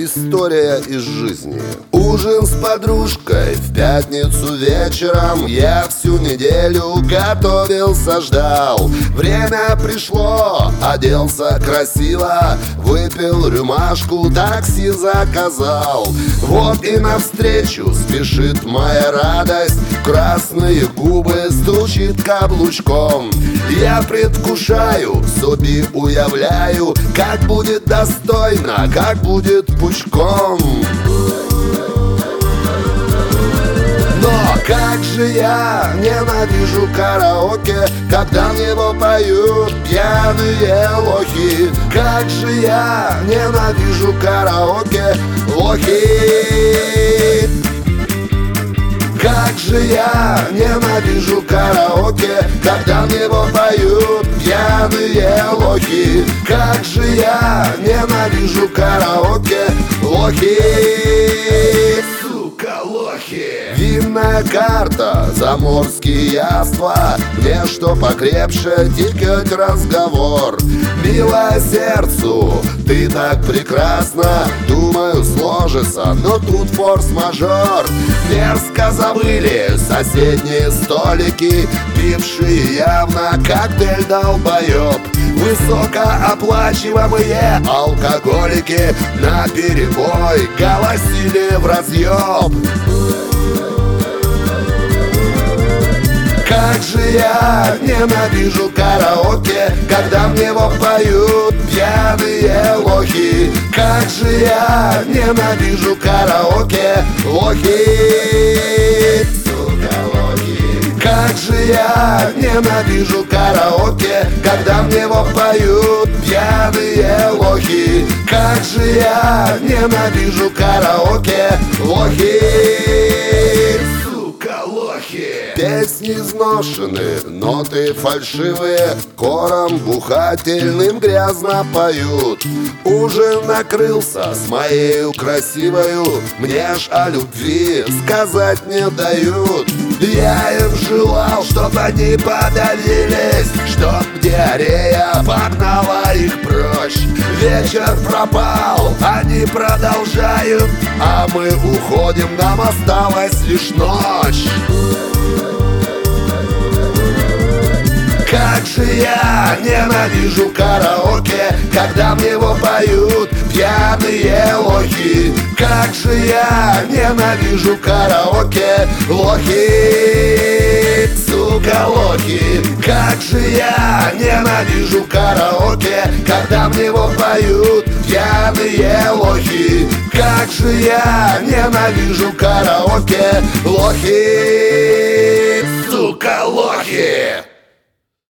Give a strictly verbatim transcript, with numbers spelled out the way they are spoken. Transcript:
История из жизни. Ужин с подружкой в пятницу вечером. Я всю неделю готовился, ждал. Время пришло, оделся красиво, выпил рюмашку, такси заказал. Вот и навстречу спешит моя радость, красные губы стучит каблучком. Я предвкушаю, собі уявляю, как будет достойно, как будет пучком. Но как же я ненавижу караоке, когда в него поют пьяные лохи. Как же я ненавижу караоке, лохи. Как же я ненавижу караоке, когда в него поют пьяные лохи. Как же я ненавижу караоке, лохи. Сука, лохи. Винная карта, заморские яства, мне что покрепше тикать разговор. Милая сердцу, ты так прекрасна, думаю сложится, но тут форс-мажор. Мерзко забыли соседние столики, пившие явно коктейль долбоеб. Высокооплачиваемые алкоголики наперебой голосили в разъеб. Как же я ненавижу караоке, когда в него поют пьяные лохи. Как же я ненавижу караоке, лохи. Сука, лохи. Как же я ненавижу караоке, когда в него поют пьяные лохи. Как же я ненавижу караоке, лохи. Песни изношены, ноты фальшивые, хором бухательным грязно поют. Ужин накрылся с моею красивою, мне ж о любви сказать не дают. Я им желал, чтоб они подавились, чтоб диарея погнала их прочь. Вечер пропал, они продолжают, а мы уходим, нам осталась лишь ночь. Как же я ненавижу караоке, когда в него поют пьяные лохи. Как же я ненавижу караоке, лохи. Сука, лохи. Как же я ненавижу караоке, когда в него поют пьяные лохи. Как же я ненавижу караоке, лохи.